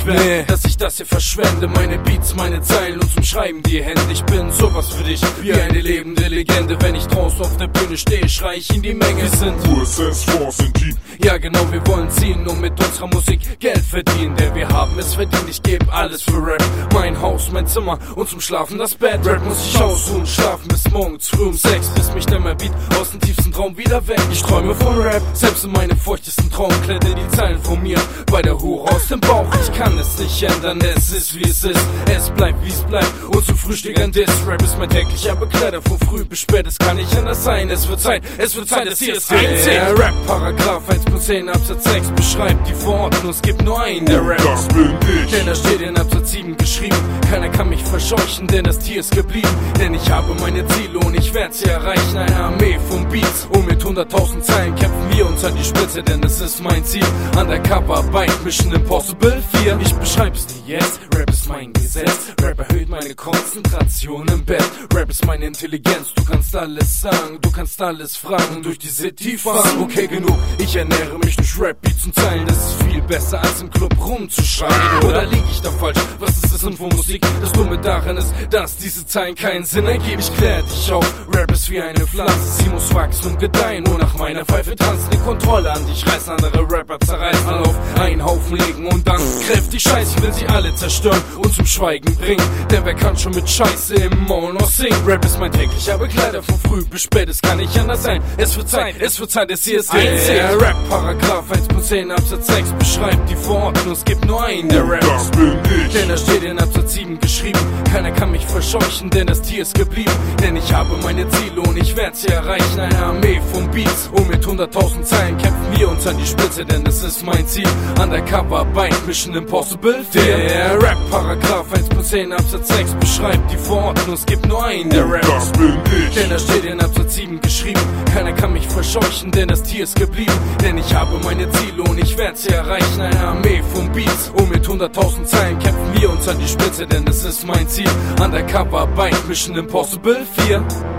wäre, dass ich das hier verschwende. Meine Beats, meine Zeilen und zum Schreiben die Hände. Ich bin sowas für dich, wie eine lebende Legende. Wenn ich draußen auf der Bühne stehe, schrei ich in die Menge. Wir sind USS Force in Deep. Ja genau, wir wollen ziehen und mit unserer Musik Geld verdienen. Denn wir haben es verdient, ich gebe alles für Rap. Mein Haus, mein Zimmer und zum Schlafen das Bett. Rap muss ich ausruhen, schlafen bis morgens früh um 6, bis mich dann mein Beat aus dem tiefsten Traum wieder weg. Ich träume von Rap, selbst in meine feuchtesten Traum klettern die Zeilen von mir bei der Hure aus dem Bauch. Ich kann es nicht ändern, es ist wie es ist. Es bleibt wie es bleibt und zum Frühstück ein Diss. Rap ist mein täglicher Begleiter, von früh bis spät, es kann nicht anders sein. Es wird Zeit, das hier ist der Rap. Paragraph 1.10 Absatz 6 beschreibt die Verordnung, es gibt nur einen, der Rap. Das bin ich. Denn da steht in Absatz 7 geschrieben, keiner kann mich verscheuchen, denn das Tier ist geblieben. Denn ich habe meine Ziele und ich werde sie erreichen. Eine Armee von Beats und mit 100.000 Zeilen kämpfen wir uns an die Spitze, denn das ist mein Ziel. Undercover-Arbeit, Mission Impossible 4. Ich beschreibe es dir jetzt, Rap ist mein Gesetz. Rap erhöht meine Konzentration im Bett. Rap ist meine Intelligenz, du kannst alles sagen, du kannst alles fragen, durch die City fahren. Okay, genug, ich ernähre mich durch Rap, Beats und Zeilen. Das ist viel besser als im Club rumzuschreien. Oder lieg ich da falsch? Was ist das Info Musik? Das Dumme daran ist, dass diese Zeilen keinen Sinn ergeben. Ich klär dich auf, Rap ist wie eine Pflanze, sie muss wachsen und gedeihen. Nur nach meiner Pfeife tanzen, die Kontrolle an dich reißen. Andere Rapper zerreißen, alle auf einen Haufen legen und dann kräftig scheiße. Ich will sie alle zerstören und zum Schweigen bringen, denn wer kann schon mit Scheiße immer noch singen? Rap ist mein täglicher Begleiter, von früh bis spät, es kann nicht anders sein. Es wird Zeit, das hier ist der Rap. Paragraph 1.10 Absatz 6 beschreibt die Verordnung, es gibt nur einen, der Rap. Das bin ich. Denn da steht in Absatz 7 geschrieben, keiner kann mich verscheuchen, denn das Tier ist geblieben. Denn ich habe meine Ziele und ich werde sie erreichen. Eine Armee von Beats und mit 100.000 Zeilen kämpfen wir uns an die Spitze, denn das ist mein Ziel. Undercover-Arbeit, Mission Impossible 4. Der Rap. Paragraph 1.10 Absatz 6 beschreibt die Verordnung, es gibt nur einen, der Rap. Das bin ich. Denn da steht in Absatz 7 geschrieben, keiner kann mich verscheuchen, denn das Tier ist geblieben. Denn ich habe meine Ziele und ich werde sie erreichen. Eine Armee von Beats und mit 100.000 Zeilen kämpfen wir uns an die Spitze, denn das ist mein Ziel. Undercover-Arbeit, Mission Impossible 4.